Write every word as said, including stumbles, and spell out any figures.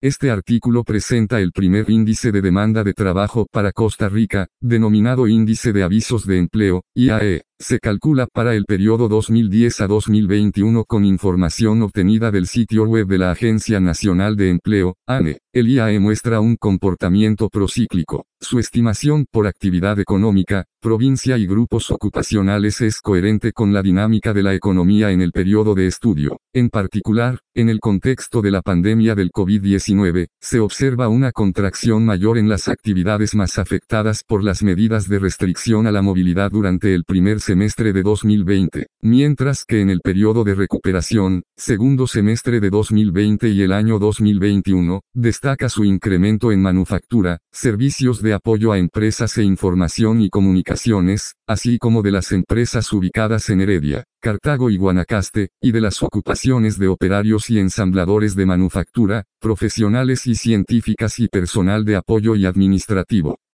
Este artículo presenta el primer índice de demanda de trabajo para Costa Rica, denominado Índice de Avisos de Empleo, I A E. Se calcula para el periodo dos mil diez a dos mil veintiuno con información obtenida del sitio web de la Agencia Nacional de Empleo, A N E. El I A E muestra un comportamiento procíclico. Su estimación por actividad económica, provincia y grupos ocupacionales es coherente con la dinámica de la economía en el periodo de estudio. En particular, en el contexto de la pandemia del COVID diecinueve, se observa una contracción mayor en las actividades más afectadas por las medidas de restricción a la movilidad durante el primer semestre de dos mil veinte, mientras que en el periodo de recuperación, segundo semestre de dos mil veinte y el año dos mil veintiuno, destaca su incremento en manufactura, servicios de apoyo a empresas e información y comunicaciones, así como de las empresas ubicadas en Heredia, Cartago y Guanacaste, y de las ocupaciones de operarios y ensambladores de manufactura, profesionales y científicas y personal de apoyo y administrativo.